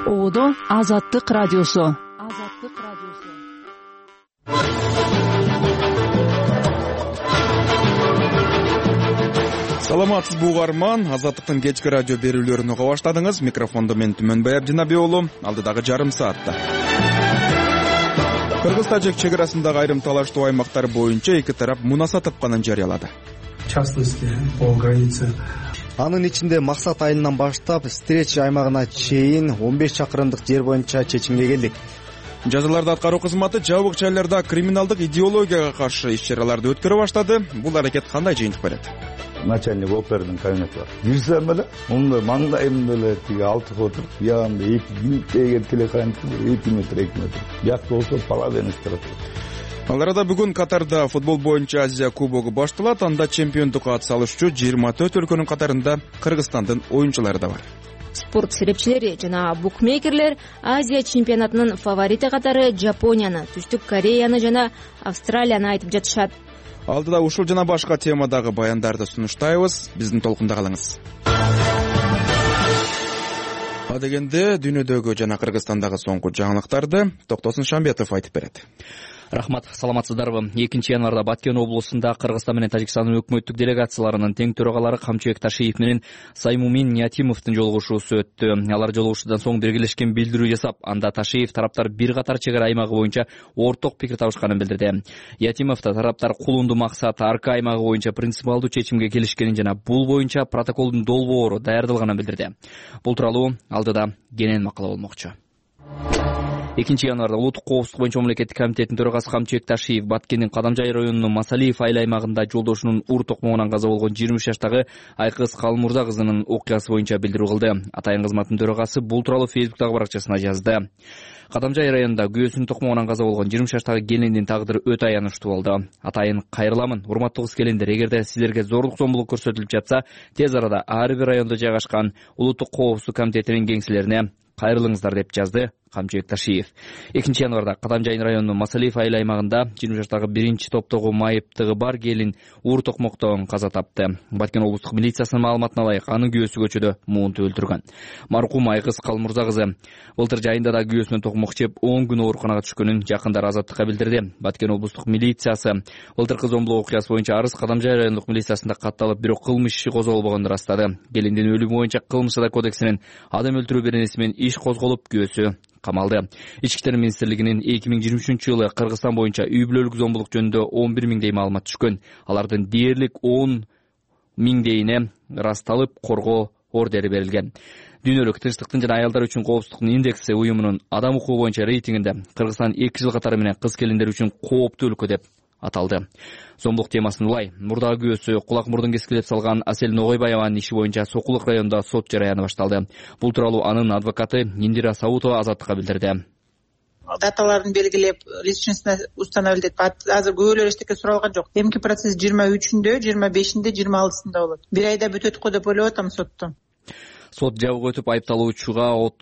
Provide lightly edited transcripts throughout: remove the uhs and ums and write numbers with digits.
Оодо Азаттык радиосу. Саламатсызбы угарман, Азаттыктын кечки радио берүүлөрүн уга баштадыңыз. Микрофондо мен Түмөнбай Абдинабек уулу, алдыдагы жарым саатта. Кыргыз-Тажик чек арасындагы айрым талаштуу аймактар боюнча эки тарап мунаса тапканын жарыялады. В частности, по границе. Анын ичинде Максат айылынан баштап Стреч аймагына чейин 15 чакырымдык жер боюнча чечимге келдик. Жазаларды аткаруу кызматы жабык жайларда криминалдык идеологияга каршы иш-чараларды өткөрө баштады. Бул аракет кандай жыйынтык берет? Начальник опердин кабинети бар. Кирсем эле, мындай маңдайымда эле тиги алтып отуруп, ягында 2 минуттей телеканал 2 метр. Бияк болсо половина турат. Ал арада бүгүн Катарда футбол боюнча Азия кубогу башталат. Анда чемпиондукка атсалышчу 24 өлкөнүн катарында Кыргызстандын оюнчулары да бар. Спорт серепчилери жана букмекерлер Азия чемпионатынын фаворити катары Жапонияны, Түштүк Кореяны жана Австралияны айтып жатышат. Алдыда ушул жана башка темадагы баяндарды сунуштайбыз. Биздин толкунда калыңыз. Адегенде дүйнөдөгү жана Кыргызстандагы соңку жаңылыктарды Токтосун Шамбетов айтып берет. Рахмат, саламатсыздарбы. 2 январда Баткен облусунда Кыргызстан менен Тажикстандын өкмөттүк делегацияларынын тең төрагалары Камчыбек Ташиев менен Саймумин Ниятимовдун жолугушуусу өттү. Алар жолугушуудан соң биргелешкен билдирүү жасап, анда Ташиев тараптар бир катар чек ара аймагы боюнча орток пикир табышканын билдирди. Ниятимов да тараптар кулунду максат арка аймагы боюнча принципиалдуу чечимге келишкенин жана бул боюнча протоколдун долбоору даярдалганын билдирди. Бул тууралуу алдыда кенен макала болмокчу. 2 январда Улуттук коопсуздук боюнча мамлекеттик комитеттин төрагасы Камчыбек Ташиев Баткендин Кадамжай районунун Масалиев айыл аймагында жолдошунун ур токмогунан каза болгон 23 жаштагы Айкыз Калмурза кызынын окуясы боюнча билдирүү кылды. Атайын кызматтын төрагасы бул тууралуу Фейсбуктагы баракчасына жазды. Кадамжай районунда күйөөсүнүн токмогунан каза болгон 20 жаштагы келиндин тагдыры өтө аянычтуу болду. Атайын кайрыламын, урматтуу кыз келиндер, эгерде силерге зорлук зомбулук көрсөтүлүп жатса, тез арада ар бир райондо жайгашкан Улуттук коопсуздук комитетинин кеңселерине кайрылыңыздар деп жазды Камчыбек Ташиев. 2 январда Кадамжай районунун Масалиев айыл аймагында 20 жаштагы биринчи топтогу майыптыгы бар келин ур токмоктон каза тапты. Баткен облустук милициясынын маалыматына ылайык, анын күйөөсү көчөдө муунту өлтүргөн. Маркум Айкыз Калмурза кызы былтыр жайында да күйөөсүнөн токмок жеп 10 күн ооруканага түшкөнүн жакындары Азаттыкка билдирди. Баткен облустук милициясы былтыркы зомбулук окуясы боюнча арыз Кадамжай райондук милициясында катталып, бирок кылмыш иши козголбогонун ырастады. Келиндин өлүмү боюнча кылмыш жаза кодексинин адам өлтүрүү беренеси менен иш козголуп, күйөөсү камалды. Ички иштер министрлигинин 2023-жылы Кыргызстан боюнча үй бүлөлүк зомбулук жөнүндө 11 миңдей маалымат түшкөн. Алардын дээрлик 10 миңдейине ырасталып, коргоо ордери берилген. Дүйнөлүк тынчтыктын жана аялдар үчүн коопсуздуктун индекси уюмунун адам укугу боюнча рейтингинде Кыргызстан 2 жыл катары менен кыз келиндер үчүн кооптуу өлкө деп аталды. Зомбулук темасын улай, мурдагы күйөөсү кулак мурдун кескилеп салган Асель Ногойбаеванын иши боюнча Сокулук районунда сот жараяны башталды. Бул тууралуу анын адвокаты Индира Саутова Азаттыкка билдирди. Даталарын белгилеп, личностьна установилдет. Азыр көбөлөр эчтеке суралган жок. Эмки процесс 23-үндө, 25-inde, 26-ында болот. Бир айда бүтөт го деп ойлоп атам сотту. Сот жабык өтүп айыпталуучу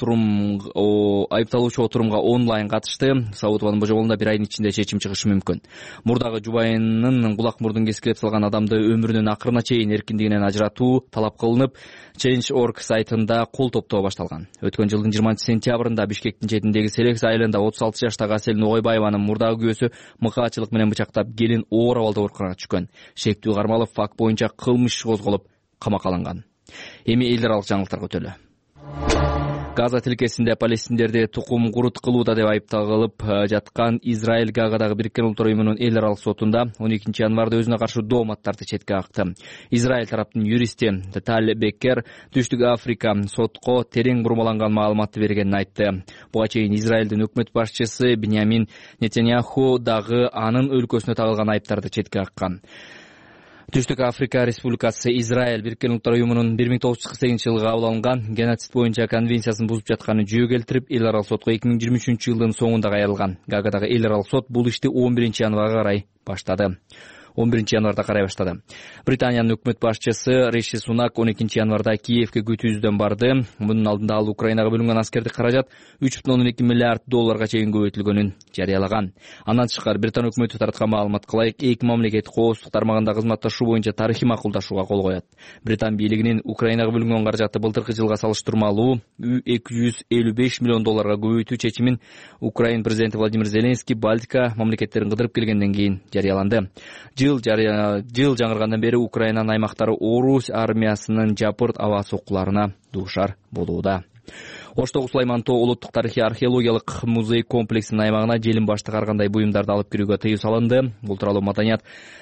отурумга онлайн катышты. Саутованын божомолунда бир айдын ичинде чечим чыгышы мүмкүн. Мурдагы жубайынын кулак мурдун кескилеп салган адамды өмүрүнүн акырына чейин эркиндигинен ажыратуу талап кылынып, Change.org сайтында кол топтоо башталган. Өткөн жылдын 20-сентябрында Бишкектин четиндеги Селекс айылында 36 жаштагы Асель Ногойбаеванын мурдагы күйөөсү мыкаачылык менен бычактап, келин оор абалда ооруканага түшкөн. Шектүү кармалып, факт боюнча кылмыш козголуп, камакка алынган. Эми эл аралык жаңылыктарга өтөлү. Газа тилкесинде палестиндерди тукум курут кылууда деп айыпталып жаткан Израиль Гаагадагы Бириккен Улуттар уюмунун эл аралык сотунда 12 январда өзүнө каршы дооматтарды четке какты. Израиль тараптын юристи Таль Беккер Түштүк Африка сотко терең бурмаланган маалыматты бергенин айтты. Буга чейин Израилдин өкмөт башчысы Биньямин Нетаньяху дагы анын өлкөсүнө тагылган айыптарды четке каккан. Түштүк Африка Республикасы Израиль Бириккен Улуттар уюмунун 1948-жылы кабыл алынган геноцид боюнча конвенциясын бузуп жатканын жөө келтирип, эл аралык сотко 2023-жылдын соңунда кайрылган. Гаагадагы эл аралык сот бул ишти 11 январга карай баштады. январда карай баштады. Британиянын өкмөт башчысы Риши Сунак 12 январда Киевке күтүүздөн барды. Мунун алдында ал Украинага бөлүнгөн аскердик каражат $3.2 миллиард чейин көбөйтүлгөнүн жарыялаган. Андан тышкары Британ өкмөтү тараткан маалыматка ылайык эки мамлекет коопсуздук тармагында кызматташуу боюнча тарыхый макулдашууга кол коет. Британ бийлигинин Украинага бөлүнгөн каражатты былтыркы жылга салыштырмалуу $255 миллион көбөйтүү чечимин Украин президенти Владимир Зеленский Балтика мамлекеттерин кыдырып келгенден кийин жарыяланды. Жыл жаңыргандан бери Украинанын аймактары Орус армиясынын жапырт аба соккуларына дуушар болууда. Оштогу Сулайман-Тоо улуттук тарыхый археологиялык музей комплексинин аймагына желим баштык ар кандай буюмдарды алып кирүүгө тыюу салынды. Бул тууралуу Маданият,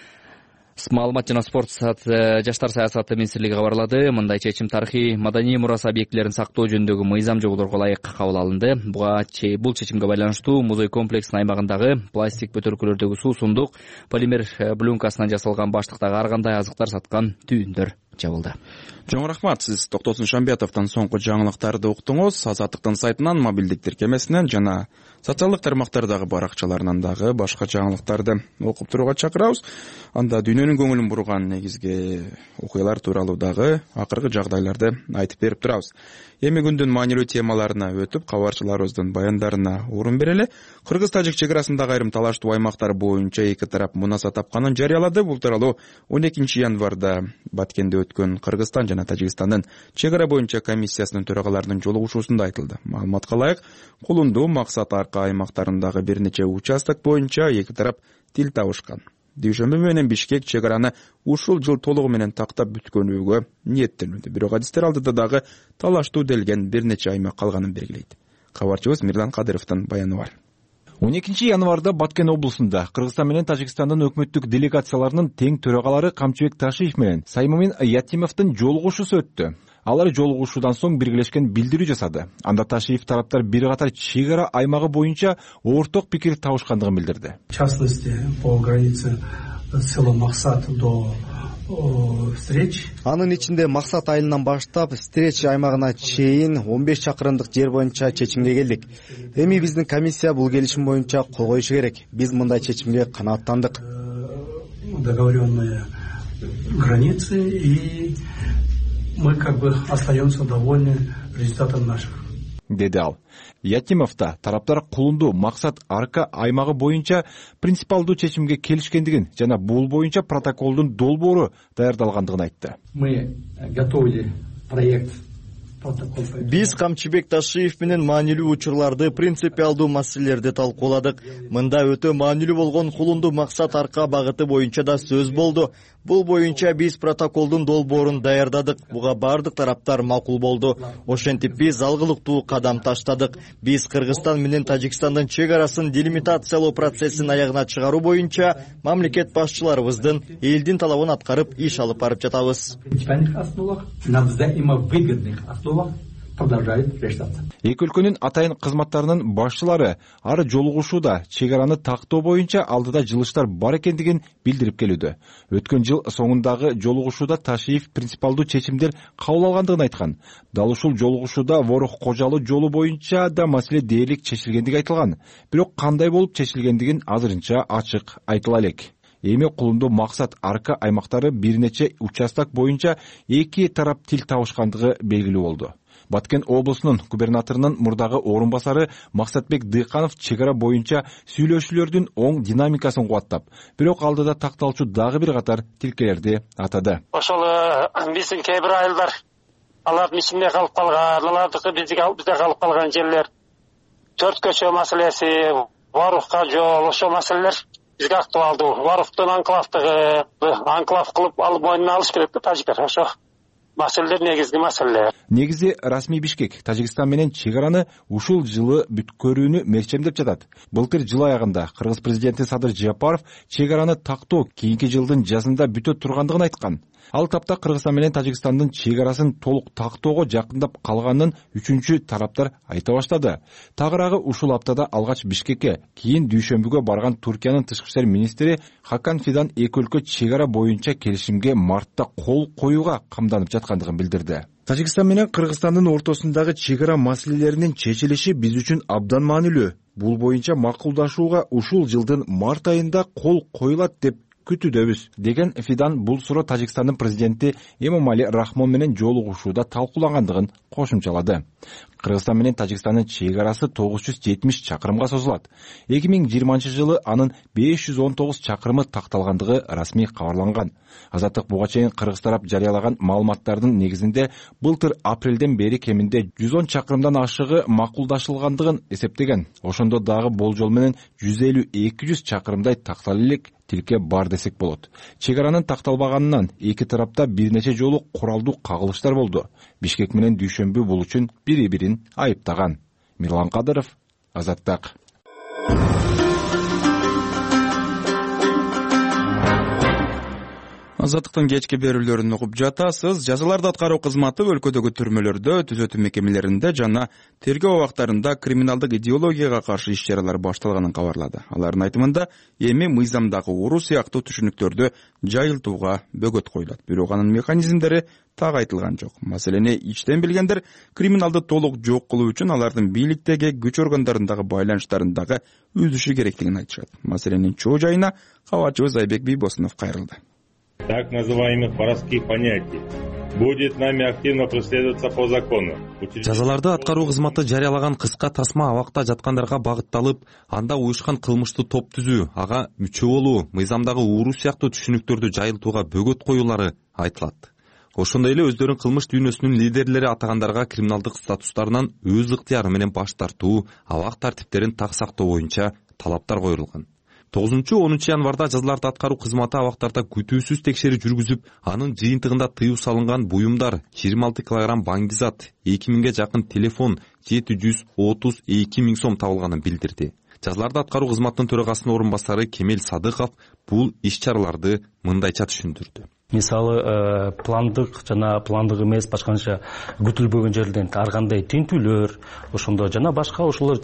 маалымат жана спорт жаштар саясаты министрлиги кабарлады. Мындай чечим тарыхый маданий мурас объектилерин сактоо жөнүндөгү мыйзам жоболорго ылайык кабыл алынды. Бул чечимге байланыштуу музей комплексинин аймагындагы пластик бөтөлкөлөрдөгү суусундук полимер пленкасынан жасалган баштыктагы ар кандай азыктар саткан түйүндөр жабылды. Чоң рахмат. Сиз Токтосун Шамбетовдон соңку жаңылыктарды уктуңуз. Азаттыктын сайтынан, мобилдик тиркемесинен жана социалдык тармактардагы баракчаларынан дагы башка жаңылыктарды окуп турууга чакырабыз. Анда дүйнөнүн көңүлүн бурган негизги окуялар тууралуу дагы акыркы жагдайларды айтып берип турабыз. Эми күндүн маанилүү темаларына өтүп, кабарчыларыбыздын баяндарына орун берели. Кыргыз-тажик чек арасындагы айрым талаштуу аймактар боюнча эки тарап мунаса тапканын жарыялады. Бул тууралуу 12 январда Баткенде өткөн Кыргызстан жана Тажикстандын чек ара боюнча комиссиясынын төрагаларынын жолугушуусунда айтылды. Маалыматка ылайык, Кулунду, Максат Арка аймактарындагы бир нече участок боюнча эки тарап тил табышкан. Дүйшөмбү менен Бишкек чек араны ушул жыл толугу менен тактап бүткөнүүгө ниеттенүүдө. Бирок адистер алдыда дагы талаштуу делген бир нече аймак калганын белгилейт. Кабарчыбыз Мирлан Кадыровдун баяны бар. 12 январда Баткен облусунда Кыргызстан менен Тажикстандын өкмөттүк делегацияларынын тең төрагалары Камчыбек Ташиев менен Саймумин Ятимовдун жолугушуусу өттү. Алар жолугушуудан соң биргелешкен билдирүү жасады. Анда Ташиев тараптар бир катар чек ара аймагы боюнча орток пикир табышкандыгын билдирди. В частности, по границе села Максат до Стреч. Анын ичинде Максат айылынан баштап Стреч аймагына чейин 15 чакырымдык жер боюнча чечимге келдик. Эми биздин комиссия бул келишим боюнча кол коюшу керек. Биз мындай чечимге канааттандык. Договоренные границы, и мы как бы остаемся довольны результатом наших. Деди ал. Ятимовда тараптар Кулунду, Максат Арка аймагы боюнча принципалдуу чечимге келишкендигин жана бул боюнча протоколдун долбоору даярдалгандыгын айтты. Мы готовили проект. Биз Камчыбек Ташиев менен маанилүү учурларды, принципиалдуу маселелерди талкууладык. Мында өтө маанилүү болгон Кулунду, Максат Арка багыты боюнча да сөз болду. Бул боюнча биз протоколдун долбоорун даярдадык. Буга бардык тараптар макул болду. Ошентип биз алгылыктуу кадам таштадык. Биз Кыргызстан менен Тажикстандын чек арасын делимитациялоо процессин аягына чыгаруу боюнча мамлекет башчыларыбыздын элдин талабын аткарып иш алып барып жатабыз. Продолжает решаться. Эки өлкөнүн атайын кызматтарынын башчылары ар жолугушууда чек араны тактоо боюнча алдыда жылыштар бар экендигин билдирип келүүдө. Өткөн жыл соңундагы жолугушууда Ташиев принципалдуу чечимдер кабыл алгандыгын айткан. Дал ушул жолугушууда Ворох Кожалуу жолу боюнча да маселе дээрлик чечилгендиги айтылган. Бирок кандай болуп чечилгендигин азырынча ачык айтыла элек. Эми Кулунду, Максат Арка аймактары бир нече участок боюнча эки тарап тил табышкандыгы белгилүү болду. Баткен облусунун губернаторунун мурдагы орун басары Максатбек Дыйканов чек ара боюнча сүйлөшүүлөрдүн оң динамикасын кубаттап, бирок алдыда такталчу дагы бир катар тилкелерди атады. Ошол биздин кээ бир айылдар алардын ичинде калып калган, алардыкы бизде калып калган жерлер, төрт көчө маселеси, Ворохко жол, ошол маселелер бизге актуалдуу. Ворохтун анклав кылып алып мойнуна алыш керек да тажиктер. Ошо маселелер негизги маселелер. Негизи расмий Бишкек Тажикстан менен чек араны ушул жылы бүткөрүүнү мерчемдеп жатат. Былтыр жыл аягында Кыргыз президенти Садыр Жапаров чек араны тактоо кийинки жылдын жазында бүтө тургандыгын айткан. Ал тапта Кыргызстан менен Тажикстандын чек арасын толук тактоого жакындап калганын үчүнчү тараптар айта баштады. Тагыраагы ушул аптада алгач Бишкекке, кийин дүйшөмбүгө барган Туркиянын тышкы иштер министри Хакан Фидан эки өлкө чек ара боюнча келишимге мартта кол коюуга камданып жаткандыгын билдирди. Тажикстан менен Кыргызстандын ортосундагы чек ара маселелеринин чечилиши биз үчүн абдан маанилүү. Бул боюнча макулдашууга ушул жылдын март айында кол коюлат деп күтүүдөбүз деген Фидан бул суроо Тажикстандын президенти Эмомали Рахмон менен жолугушууда талкуулангандыгын кошумчалады. Кыргызстан менен Тажикстандын чек арасы 970 чакырымга созулат. 2020-жылы анын 519 чакырымы такталгандыгы расмий кабарланган. Азаттык буга чейин кыргыз тарап жарыялаган маалыматтардын негизинде былтыр апрелден бери кеминде 110 чакырымдан ашыгы макулдашылгандыгын эсептеген. Ошондо дагы болжол менен 150-200 чакырымдай тактала элек тилке бар десек болот. Чек аранын такталбаганынан эки тарапта бир нече жолу куралдуу кагылыштар болду. Бишкек менен Дүйшөмбү бул үчүн бири-бирин айыптаган. Мирлан Кадыров, Азаттык. Азаттыктын кечки берүүлөрүн угуп жатасыз. Жазаларды аткаруу кызматы өлкөдөгү түрмөлөрдө, түзөтүү мекемелеринде жана тергөө убактарында криминалдык идеологияга каршы иш-чаралар башталганын кабарлады. Алардын айтымында эми мыйзамдагы уруу сыяктуу түшүнүктөрдү жайылтууга бөгөт коюлат. Бирок анын механизмдери так айтылган жок. Маселени ичтен билгендер криминалды толук жок кылуу үчүн алардын бийликтеги күч органдарындагы байланыштарындагы үзүшү керектигин айтышат. Маселенин чоо жайына кабарчыбыз Айбек Бийбосунов кайрылды. Так называемых воровских понятий будет нами активно преследоваться по закону. Жазаларды аткаруу кызматы жарыялаган кыска тасма абакта жаткандарга багытталып, анда уюшкан кылмыштуу топ түзүү, ага мүчө болуу, мыйзамдагы уруу сыяктуу түшүнүктөрдү жайылтууга бөгөт коюулары айтылат. Ошондой эле өздөрүн кылмыш дүйнөсүнүн лидерлери атагандарга криминалдык статустарынан өз ыктыяры менен баш тартуу, абак тартиптерин так сактоо боюнча талаптар коюлган. 9-10 январда жазаларды аткаруу кызматы абактарда күтүүсүз текшерүү жүргүзүп, анын жыйынтыгында тыюу салынган буюмдар, 26 килограмм баңгизат, 2000ге жакын телефон, 732 миң сом табылганын билдирди. Жазаларды аткаруу кызматынын төрагасынын орун басары Кемел Садыков бул иш-чараларды мындайча түшүндүрдү. Мисалы пландык жана пландык эмес башкача күтүлбөгөн жерден ар кандай тинтүүлөр, ошондо жана башка ошолор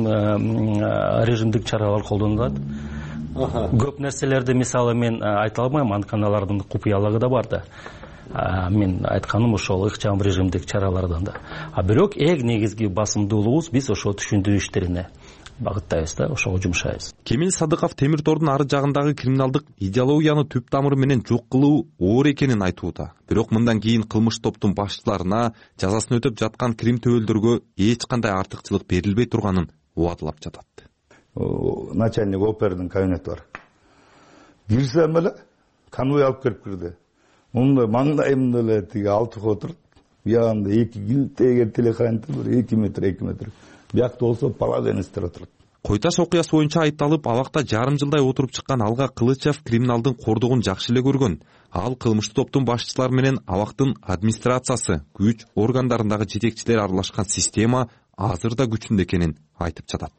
режимдик чаралар колдонулат. Көп нерселерди мисалы мен айта алмайм, анткени алардын купуялыгы да бар да. Мен айтканым ошол ыкчам режимдик чаралардан да. Бирок эң негизги басымдуулугубуз биз ошо түшүндүрүү иштерине багыттайбыз да, ошого жумшайбыз. Кемел Садыков темир тордун ары жагындагы криминалдык идеологияны түп тамыры менен жок кылуу оор экенин айтууда. Бирок мындан кийин кылмыш топтун башчыларына жазасын өтөп жаткан крим төбөлдөргө эч кандай артыкчылык берилбей турганын убадылап жатат. Начальник опердин кабинети бар. Кирсем эле конвой алып келип кирди. Мында маңдайымда эле тиги алтык отуруп, биягында 2 килтегер телеканты бир 2 метр. Биякта болсо паладенистер отурат. Койташ окуясы боюнча айыпталып, абакта жарым жылдай отуруп чыккан Алга Кылычев криминалдын кордугун жакшы эле көргөн. Ал кылмыштуу топтун башчылары менен абактын администрациясы, күч органдарындагы жетекчилер аралашкан система азыр да күчүндө экенин айтып жатат.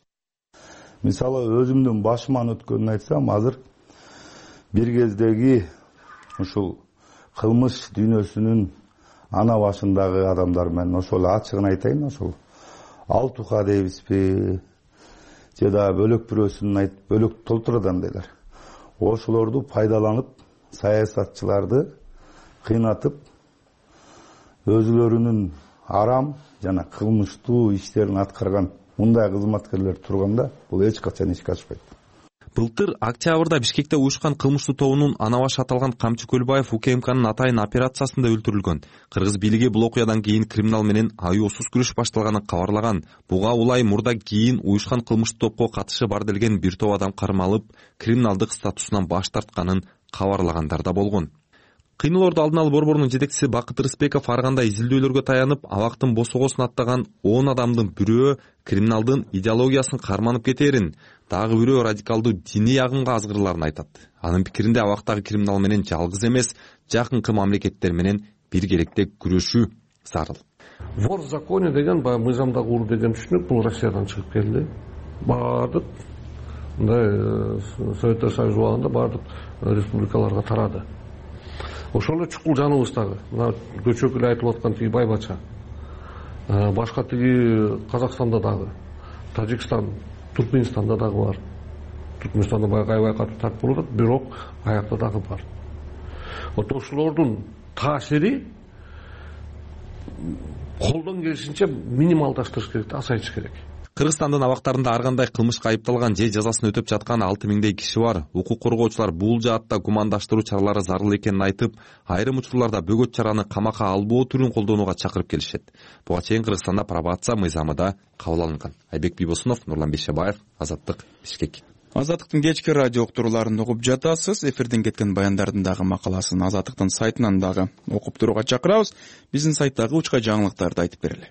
Мисалы өзүмдүн башыман өткөнүн айтсам, азыр бир кездеги ушул кылмыш дүйнөсүнүн ана башындагы адамдар менен ошол ачыгын айтайын, ошол Алтуха дейбизби, жада бөлөк бирөөсүн айтып, бөлөк толтурадан дейлер. Ошолорду пайдаланып, саясатчыларды кыйнатып, өзүлөрүнүн арам жана кылмыштуу иштерин аткарган мындай кызматкерлер турганда, бул эч качан ишке ашпайт. Былтыр октябрда Бишкекте уюшкан кылмыштуу тобунун ана баш аталган Камчы Көлбаев УКМКнын атайын операциясында өлтүрүлгөн. Кыргыз бийлиги бул окуядан кийин криминал менен аюусуз күрөш башталганын кабарлаган. Буга улай мурда кийин уюшкан кылмыштуу топко катышы бар делген бир топ адам кармалып, криминалдык статусунан баш тартканын кабарлагандар да болгон. Кыйноолорду алдын алуу борборунун жетекчиси Бакыт Рыспеков ар кандай изилдөөлөргө таянып, абактын босогосун аттаган 10 адамдын бирөө криминалдын идеологиясын карманып кетээрин, дагы бирөө радикалдуу диний агымга азгырларын айтат. Анын пикиринде абактагы криминал менен жалгыз эмес, жакынкы мамлекеттер менен биргеликте күрөшүү зарыл. Вор в законе деген, баягы мыйзамдагы уруу деген түшүнүк бул Россиядан чыгып келди. Бардык мындай Советтер Союзу убагында бардык республикаларга тарады. Ошол эле чукул жаныбыздагы, мына көчөк эле айтылып аткан тиги Байбача, башка тиги Казакстанда дагы, Тажикстан, Туркменстанда дагы бар. Туркменстанда баягы аябай катуу тартып болуп атат, бирок аякта дагы бар. Вот ошолордун таасири колдон келишинче минималдаштырыш керек, азайтыш керек. Кыргызстандын абактарында ар кандай кылмышка айыпталган же жазасын өтөп жаткан 6000дей киши бар. Укук коргоочулар бул жаатта гумандаштыруу чаралары зарыл экенин айтып, айрым учурларда бөгөт чараны камакка албоо түрүн колдонууга чакырып келишет. Буга чейин Кыргызстанда пробация мыйзамы да кабыл алынган. Айбек Бийбосунов, Нурлан Бейшебаев, Азаттык, Бишкек. Азаттыктын кечки радио уктурууларын угуп жатасыз. Эфирден кеткен баяндардын дагы макаласын Азаттыктын сайтынан дагы окуп турууга чакырабыз. Биздин сайттагы учка жаңылыктарды айтып берели.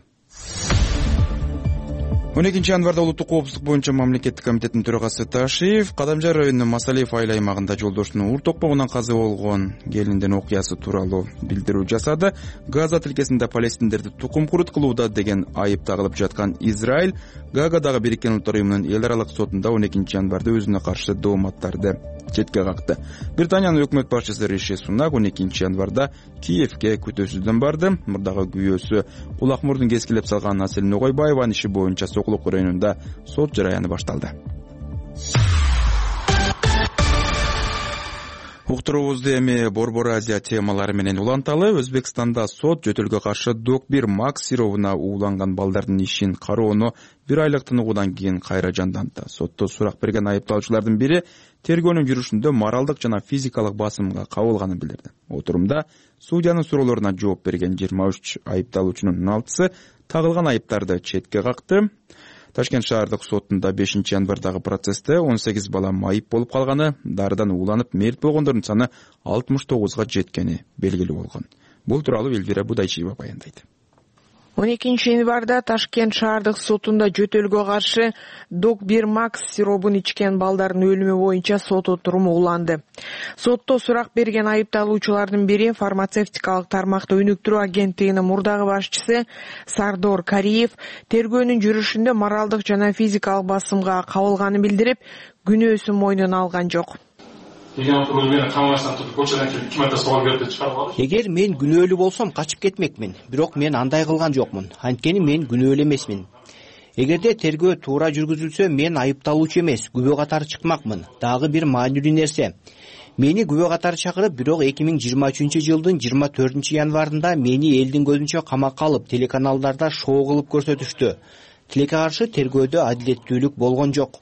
12 январда улуттук коопсуздук боюнча мамлекеттик комитеттин төрагасы Ташиев Кадамжай районунун Масалиев айыл аймагында жолдошунун ур токпогунан каза болгон келиндин окуясы тууралуу билдирүү жасады. Газа тилкесинде палестиндерди тукум курут кылууда деген айып тагылып жаткан Израиль Гаагадагы Бириккен Улуттар уюмунун эл аралык сотунда 12 январда өзүнө каршы дооматтарды четке какты. Британиянын өкмөт башчысы Риши Сунак 12 январда Киевге күтүүсүздөн барды. Мурдагы күйөөсү Кулакмурдун кескилеп салган Населин Огойбаеванын иши боюнча Сокулук районунда сот жараяны башталды. Уктуруубузду эми Борбор Азия темалары менен уланталы. Өзбекстанда сот жөтөлгө каршы Док-1 Макс сиробуна ууланган балдардын ишин кароону 1 айлык тыныгуудан кийин кайра жандантты. Сотто сурак берген айыпталуучулардын бири тергөөнүн жүрүшүндө моралдык жана физикалык басымга кабылганын билдирди. Отурумда судьянын суроолоруна жооп берген 23 айыпталуучунун 16сы тагылган айыптарды четке какты. Ташкент шаардык сотунда 5 январдагы процессте 18 бала майып болуп калганы, дарыдан ууланып мерт болгондордун саны 69га жеткени белгилүү болгон. Бул тууралуу Элвира Будайчиева баяндайт. 12 январда Ташкент шаардык сотунда жөтөлгө каршы Док-1 Макс сиробун ичкен балдардын өлүмү боюнча сот отуруму уланды. Сотто сурак берген айыпталуучулардын бири фармацевтикалык тармакты өнүктүрүү агенттигинин мурдагы башчысы Сардор Кариев тергөөнүн жүрүшүндө моралдык жана физикалык басымга кабылганын билдирип, күнөөсүн мойнуна алган жок. Эгер мен күнөөлүү болсом качып кетмекмин, бирок мен андай кылган жокмун. Анткени мен күнөөлүү эмесмин. Эгерде тергөө туура жүргүзүлсө, мен айыпталуучу эмес, күбө катары чыкмакмын. Дагы бир маанилүү нерсе. Мени күбө катары чакырып, бирок 2023-жылдын 24 январында мени элдин көзүнчө камакка алып, телеканалдарда шоу кылып көрсөтүштү. Тилекке каршы тергөөдө адилеттүүлүк болгон жок.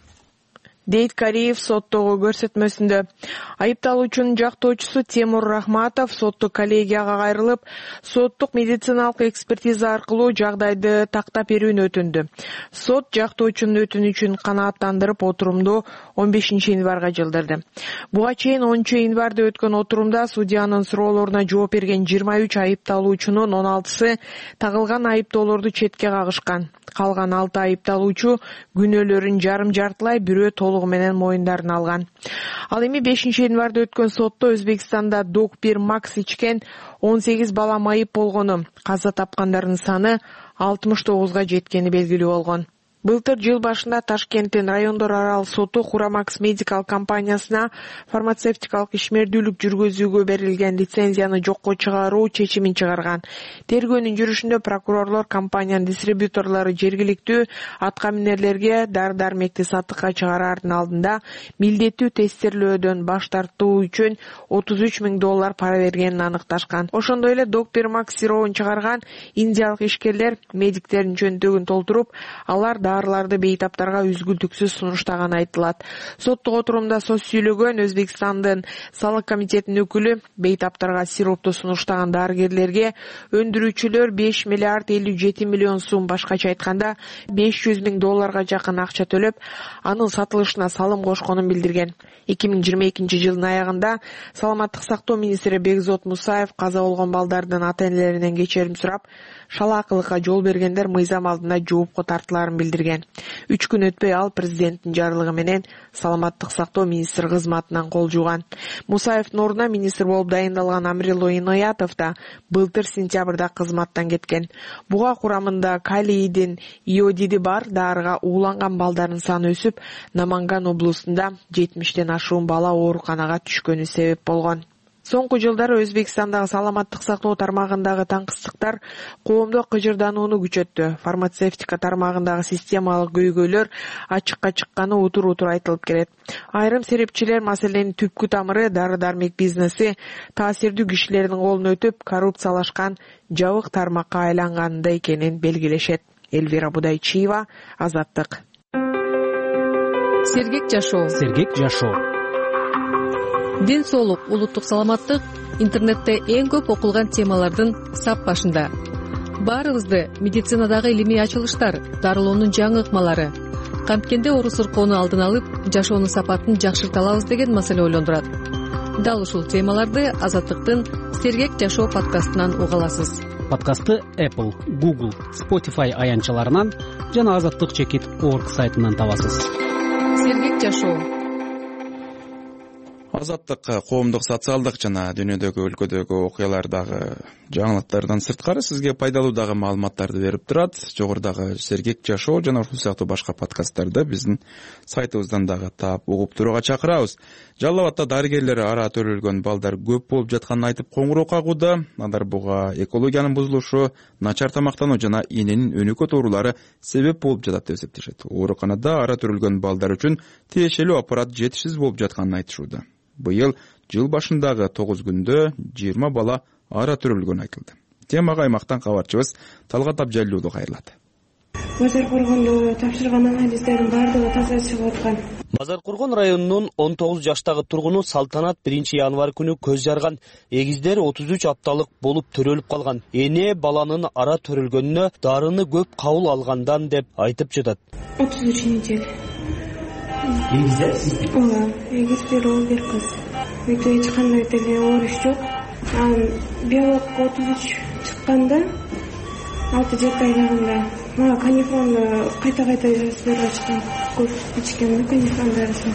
Дейт Кариев соттогу көрсөтмөсүндө. Айыпталуучунун жактоочусу Темур Рахматов соттук коллегияга кайрылып, соттук медициналык экспертиза аркылуу жагдайды тактап берүүнү өтүндү. Сот жактоочунун өтүнүчүн канааттандырып отурумду 15 январга жылдырды. Буга чейин 10 январда өткөн отурумда судьянын суроолоруна жооп берген 23 айыпталуучунун 16сы тагылган айыптоолорду четке кагышкан. Калган 6 айыпталуучу күнөөлөрүн жарым-жартылай, бирөө толугу менен мойындарына алган. Ал эми 5 январда өткөн сотто Өзбекстанда Док-1 Макс ичкен 18 бала майып болгону, каза тапкандардын саны 69га жеткени белгилүү болгон. Былтыр жыл башында Ташкенттин райондор аралык соту Хурамакс медикал компаниясына фармацевтикалык ишмердүүлүк жүргүзүүгө берилген лицензияны жокко чыгаруу чечимин чыгарган. Тергөөнүн жүрүшүндө прокурорлор компаниянын дистрибьюторлору жергиликтүү аткаминерлерге дары-дармекти сатыкка чыгараардын алдында милдеттүү тестирлөөдөн баш тартуу үчүн $33,000 пара бергенин аныкташкан. Ошондой эле Док-1 Макс сиробун чыгарган индиялык ишкерлер медиктердин чөнтөгүн толтуруп, алар дарыларды бейтаптарга үзгүлтүксүз сунуштаганы айтылат. Соттук отурумда сөз сүйлөгөн Өзбекстандын салык комитетинин өкүлү бейтаптарга сиропту сунуштаган дарыгерлерге өндүрүүчүлөр 5 миллиард 57 миллион сум, башкача айтканда $500,000 жакын акча төлөп, анын сатылышына салым кошконун билдирген. 2022 жылдын аягында Саламаттык сактоо министри Бекзот Мусаев каза болгон балдардын ата-энелеринен кечирим сурап, шалаакылыкка жол бергендер мыйзам алдында жоопко тартыларын билдирген. 3 күн өтпөй ал президенттин жарлыгы менен Саламаттык сактоо министри кызматынан кол жууган. Мусаевдин ордуна министр болуп дайындалган Амрило Иноятов да былтыр сентябрда кызматтан кеткен. Буга курамында калийдин иодиди бар дарыга ууланган балдардын саны өсүп, Наманган облусунда 70ден ашуун бала ооруканага түшкөнү себеп болгон. Соңку жылдары Өзбекстандагы саламаттык сактоо тармагындагы таңкыстыктар коомдо кыжырданууну күчөттү. Фармацевтика тармагындагы системалык көйгөйлөр ачыкка чыкканы утур-утур айтылып келет. Айрым серепчилер маселенин түпкү тамыры дары-дармек бизнеси таасирдүү кишилердин колуна өтүп, коррупциялашкан жабык тармакка айланганында экенин белгилешет. Эльвира Будайчиева, Азаттык. Сергек жашоо. Ден соолук, улуттук саламаттык интернетте эң көп окулган темалардын сап башында. Баарыбызды медицинадагы илимий ачылыштар, дарылоонун жаңы ыкмалары, камткенде оору сыркоону алдын алып, жашоонун сапатын жакшырта алабыз деген маселе ойлондурат. Дал ушул темаларды Азаттыктын Сергек жашоо подкастынан уга аласыз. Подкастты Apple, Google, Spotify аянтчаларынан жана azattik.org сайтынан табасыз. Сергек жашоо. Азаттык коомдук, социалдык жана дүйнөдөгү, өлкөдөгү окуялардагы жаңылыктардан сырткары сизге пайдалуу дагы маалыматтарды берип турат. Жогорудагы Сергек жашоо жана ушул сыяктуу башка подкасттарды биздин сайтыбыздан дагы таап угуп турууга чакырабыз. Жалал Абадта дарыгерлер ара төрөлгөн балдар көп болуп жатканын айтып коңгуроо кагууда. Алар буга экологиянын бузулушу, начар тамактануу жана эненин өнөкөт оорулары себеп болуп жатат деп эсептешет. Ооруканада ара төрөлгөн балдар үчүн тиешелүү аппарат жетишсиз болуп жатканын айтышууда. Быйыл жыл башындагы 9 күндө 20 бала ара төрөлгөнү айтылды. Темага аймактан кабарчыбыз Талгат Абжалилуулу кайрылат. Базаркоргондо тапшырган анализдердин баардыгы таза чыгып аткан. Базаркоргон районунун 19 жаштагы тургуну Салтанат 1-январь күнү көз жарган. Эгиздер 33 апталык болуп төрөлүп калган. Эне баланын ара төрөлгөнүнө дарыны көп кабыл алгандан деп айтып жатат. 33 неделя. Эгиздер? Ооба, эгиз бир уул бир кыз. Өтө эч кандай деле ооруш жок. Биолог 33 чыкканда 6-7 айлыгында мага канифронду кайта жазып ачкан. Көп ичкен канифрон дарысын.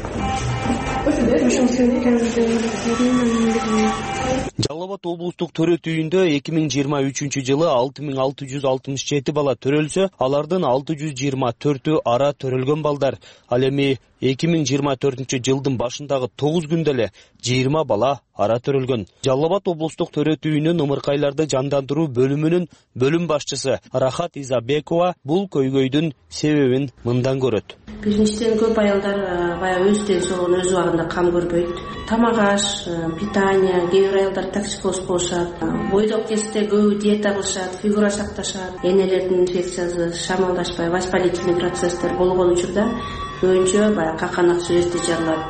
Ошол себептен Жалал Абад облустук төрөт үйүндө 2023 жылы 6667 бала төрөлсө, алардын 624-ü ара төрөлгөн балдар. Ал эми 2024 жылдын башындагы 9 күндө эле 20 бала ара төрөлгөн. Жалал Абад облустук төрөт үйүнүн ымыркайларды жандандыруу бөлүмүнүн бөлүм башчысы Рахат Изабекова бул көйгөйдүн себебин мындан көрөт. Биринчиден көп аялдар баягы өз ден соолугун өз убагында кам көрбөйт. Тамак аш, питание, кээ бир аялдар токсикоз болушат. Бойдок кезде көбү диета кылышат, фигура сакташат. Энелердин инфекциясы шамалдашпай, воспалительный процесстер болгон учурда көбүнчө баягы каканакчы эрте жарылат.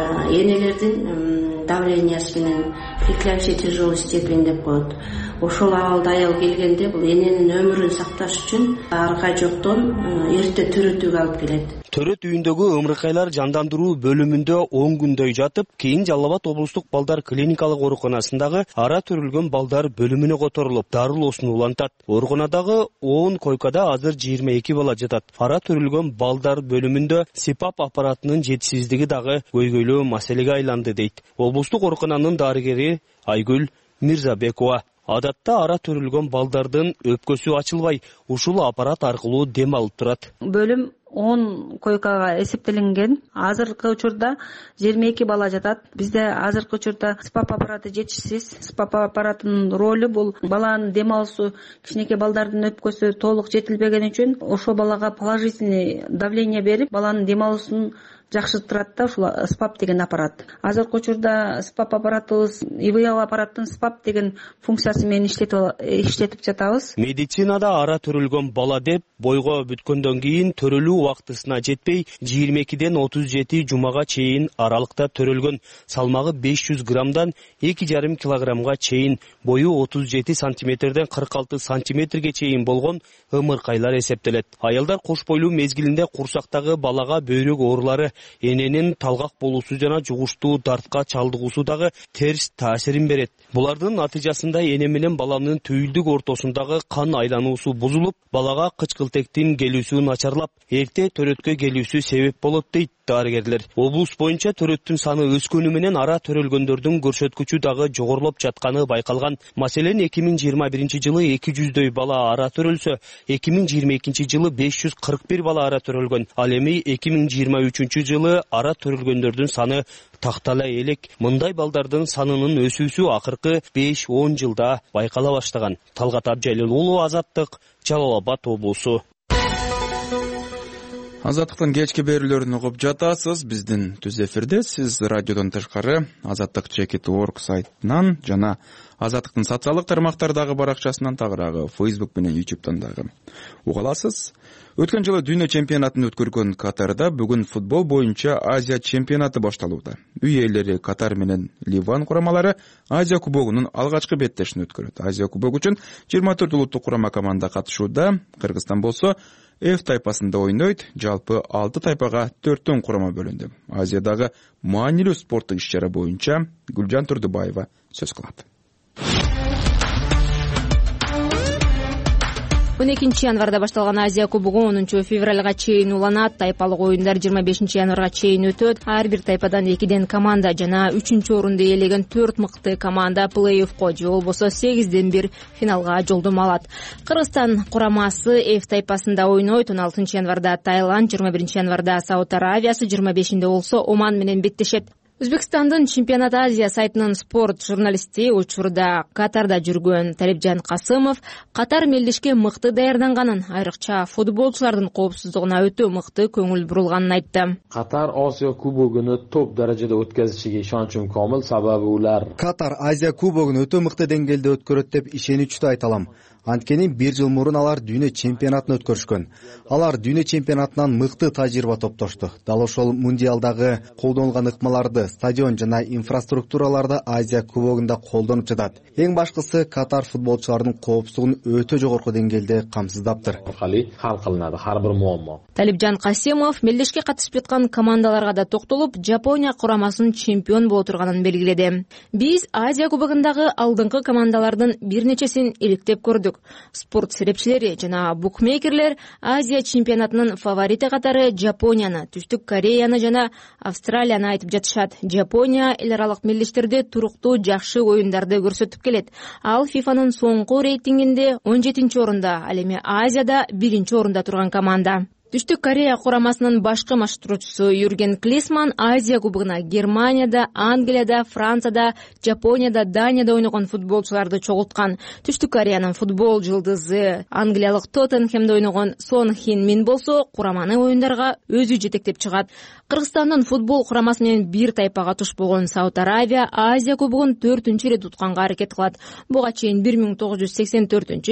Энелердин давлениясы менен преклявший тяжелой степень деп коет. Ошол абалда аял келгенде бул эненин өмүрүн сакташ үчүн арга жоктон эрте төрөтүүгө алып келет. Төрөт үйүндөгү ымыркайлар жандандыруу бөлүмүндө 10 күндөй жатып, кийин Жалал Абад облустук балдар клиникалык ооруканасындагы ара төрөлгөн балдар бөлүмүнө которулуп, дарылоосун улантат. Ооруканадагы 10 койкада азыр 22 бала жатат. Ара төрөлгөн балдар бөлүмүндө СИПАП аппаратынын жетишсиздиги дагы көйгөйлүү маселеге айланды дейт облустук оорукананын дарыгери Айгүл Мирзабекова. Адатта ара төрөлгөн балдардын өпкөсү ачылбай, ушул аппарат аркылуу дем алып турат. Бөлүм 10 койкага эсептелинген. Азыркы учурда 22 бала жатат. Бизде азыркы учурда СПАП аппараты жетишсиз. СПАП аппаратынын ролу бул баланын дем алуусу, кичинекей балдардын өпкөсү толук жетилбеген үчүн ошол балага положительный давление берип, баланын дем алуусун жакшыртат да ушул СПАП деген аппарат. Азыркы учурда СПАП аппаратыбыз ИВЛ аппараттын СПАП деген функциясы менен иштетип жатабыз. Медицинада ара төрөлгөн бала деп бойго бүткөндөн кийин төрөлүү убактысына жетпей 22ден 37 жумага чейин аралыкта төрөлгөн. Салмагы 500 граммдан 2,5 килограммга чейин, бою 37 сантиметрден 46 сантиметрге чейин болгон ымыркайлар эсептелет. Аялдар кош бойлуу мезгилинде курсактагы балага бөйрөк оорулары, эненин талгак болуусу жана жугуштуу дартка чалдыгуусу дагы терс таасирин берет. Булардын натыйжасында эне менен баланын түйүлдүк ортосундагы кан айлануусу бузулуп, балага кычкылтектин келүүсү начарлап, эрте төрөткө келүүсү себеп болот дейт дарыгерлер. Облус боюнча төрөттүн саны өскөнү менен ара төрөлгөндөрдүн көрсөткүчү дагы жогорулуп жатканы байкалган. Маселен 2021 жылы 200дөй бала ара төрөлсө, 2022 жылы 541 бала ара төрөлгөн. Ал эми 2023 жылы ара төрөлгөндөрдүн саны тактала элек. Мындай балдардын санынын өсүүсү акыркы 5-10 жылда байкала баштаган. Талгат Абжалилуулу, Азаттык, Жалал Абад облусу. Азаттыктын кечки берүүлөрүн угуп жатасыз. Биздин түз эфирде сиз радиодон тышкары Азаттык чекит орг сайтынан жана Азаттыктын социалдык тармактардагы баракчасынан, тагыраагы Facebook менен YouTube'дан дагы уга аласыз. Өткөн жылы дүйнө чемпионатын өткөргөн Катарда бүгүн футбол боюнча Азия чемпионаты башталууда. Үй ээлери Катар менен Ливан курамалары Азия кубогунун алгачкы беттешин өткөрөт. Азия кубогу үчүн 24 улуттук курама команда катышууда. Кыргызстан болсо F тайпасында ойнойт. Жалпы 6 тайпага 4 курама бөлүндү. Азиядагы маанилүү спорттук иш-чара боюнча Гүлжан Турдубаева сөз кылат. 12 январда башталган Азия кубогу 10 февралга чейин уланат. Тайпалык оюндар 25 январга чейин өтөт. Ар бир тайпадан 2 команда жана 3-орунду ээлеген 4 мыкты команда плей-оффко же болбосо 8-1 финалга жолдомо алат. Кыргызстан курамасы F тайпасында ойнойт. 16 январда Таиланд, 21 январда Сауд Аравиясы, 25-нде болсо Оман менен беттешет. Өзбекстандын Чемпионат Азия сайтынын спорт журналисти, учурда Катарда жүргөн Талипжан Касымов Катар мелдешке мыкты даярданганын, айрыкча футболчулардын коопсуздугуна өтө мыкты көңүл бурулганын айтты. Катар Азия кубогуну топ даражада өткөзүшүгө ишеничим комил, сабабы улар Катар Азия кубогун өтө мыкты деңгээлде өткөрөт деп ишеничтүү айта алам. Анткени 1 жыл мурун алар дүйнө чемпионатын өткөрүшкөн. Алар дүйнө чемпионатынан мыкты тажрыйба топтошту. Дал ошол мундиалдагы колдонулган ыкмаларды, стадион жана инфраструктураларды Азия кубогунда колдонуп жатат. Эң башкысы Катар футболчуларынын коопсуздугун өтө жогорку деңгээлде камсыздаптыр. Хал кылынады ар бир муаммо. Талипжан Касымов мелдешке катышып жаткан командаларга да токтолуп, Жапония курамасынын чемпион боло турганын белгиледи. Биз Азия кубогундагы алдыңкы командалардын бир нечесин иликтеп көрдүк. Спорт серепчилери жана букмекерлер Азия чемпионатынын фаворити катары Жапонияны, Түштүк Кореяны жана Австралияны айтып жатышат. Жапония эл аралык мелдештерде туруктуу жакшы оюндарды көрсөтүп келет. Ал ФИФАнын соңку рейтингинде 17-орунда, ал эми Азияда 1-орунда турган команда. Түштүк Корея курамасынын башкы маштыруучусу Юрген Клисман Азия кубогуна Германияда, Англияда, Францияда, Жапонияда, Данияда ойногон футболчуларды чогулткан. Түштүк Кореянын футбол жылдызы англиялык Тоттенхемде ойногон Сон Хин Мин болсо кураманы оюндарга өзү жетектеп чыгат. Кыргызстандын футбол курамасы менен бир тайпага туш болгон Сауд Аравия Азия кубогун 4-ирет утканга аракет кылат. Буга чейин 1984,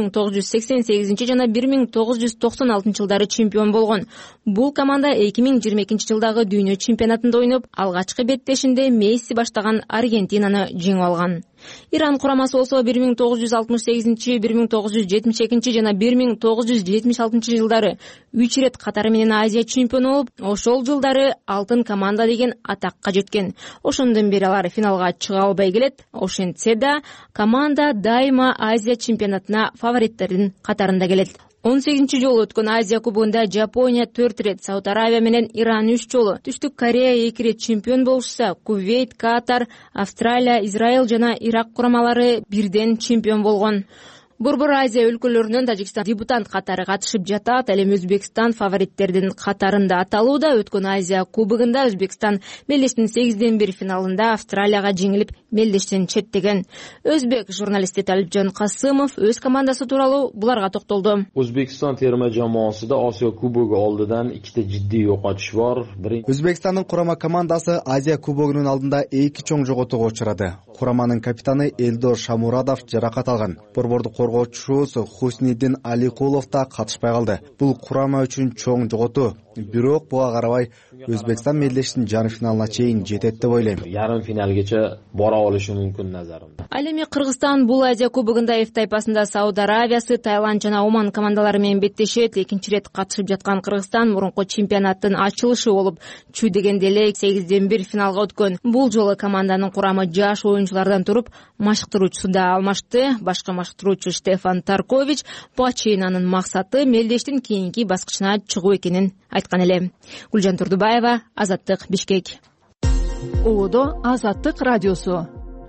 1988 жана 1996 жылдары чемпион болгон. Бул команда 2022 жылдагы дүйнө чемпионатында ойноп, алгачкы беттешинде Месси баштаган Аргентинаны жеңип алган. Иран курамасы болсо 1968, 1972 жана 1976 жылдары 3 ирет катары менен Азия чемпиону болуп, ошол жылдары алтын команда деген атакка жеткен. Ошондон бери алар финалга чыга албай келет. Ошентсе да, команда дайыма Азия чемпионатына фавориттердин катарында келет. 18 жолу өткөн Азия кубогунда Жапония 4 ирет, Сауд Аравия менен Иран 3 жолу, Түштүк Корея 2 ирет чемпион болушса, Кувейт, Катар, Австралия, Израиль жана Ирак курамалары бирден чемпион болгон. Борбор Азия өлкөлөрүнөн Тажикстан дебютант катары катышып жатат. Ал эми Өзбекстан фавориттердин катарында аталууда. Өткөн Азия кубогунда Өзбекстан мелдештин 8-1 финалында Австралияга жеңилип, мелдештен четтеген. Өзбек журналисти Талипжан Касымов өз командасы тууралуу буларга токтолду. Өзбекстан терма жамоасында Азия кубогу алдыдан 2 жиддий жоготуш бар. Өзбекстандын курама командасы Азия кубогунун алдында 2 чоң жоготууга учурады. Кураманын капитаны Элдор Шамурадов жаракат алган. Борборду коргоочусу Хусниддин Аликулов да катышпай калды. Бул курама үчүн чоң жоготуу. Бирок буга карабай Өзбекстан мелдештин жарым финалына чейин жетет деп ойлойм. Ярым финалгача бара алышы мүмкүн назарымда. Ал эми Кыргызстан бул Азия кубогунда F тайпасында Сауд Аравиясы, Таиланд жана Оман командалары менен беттешет. Экинчи ирет катышып жаткан Кыргызстан мурунку чемпионаттын ачылышы болуп, чүй дегенде эле 8-1 финалга өткөн. Бул жолу команданын курамы жаш оюнчулардан туруп, машыктыруучусу да алмашты. Башкы машыктыруучу Стефан Таркович Пачинанын максаты мелдештин кийинки баскычына чыгуу экенин айткан эле. Гүлжан Турдубаева, Азаттык, Бишкек. Оодо Азаттык радиосу.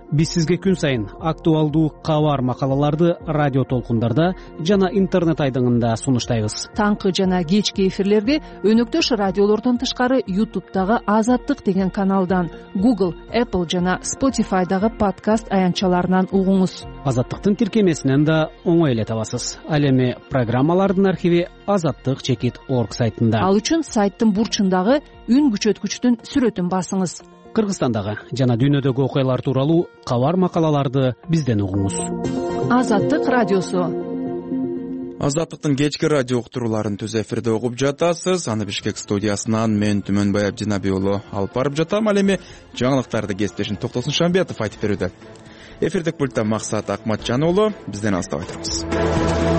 биз сизге күн сайын актуалдуу кабар макалаларды радио толкундарда жана интернет айдыңында сунуштайбыз. Таңкы жана кечки эфирлерди өнөктөш радиолордон тышкары YouTube'дагы Азаттык деген каналдан, Google, Apple жана Spotify'дагы подкаст аянтчаларынан угуңуз. Азаттыктын тиркемесинен да оңой эле табасыз. Ал эми программалардын архиви azattik.org сайтында. Ал үчүн сайттын бурчундагы үн күчөткүчтүн сүрөтүн басыңыз. Кыргызстандагы жана дүйнөдөгү окуялар тууралуу кабар макалаларды бизден угуңуз. Азаттык радиосу. Азаттыктын кечки радио уктурууларын түз эфирде угуп жатасыз. Аны Бишкек студиясынан мен Түмөнбай Абдинаби уулу алып барып жатам. Ал эми жаңылыктарды кесиптешим Токтосун Шамбетов айтып берүүдө. Эфирдик пультта Максат Акматжан уулу, бизден алыстабай туруңуз.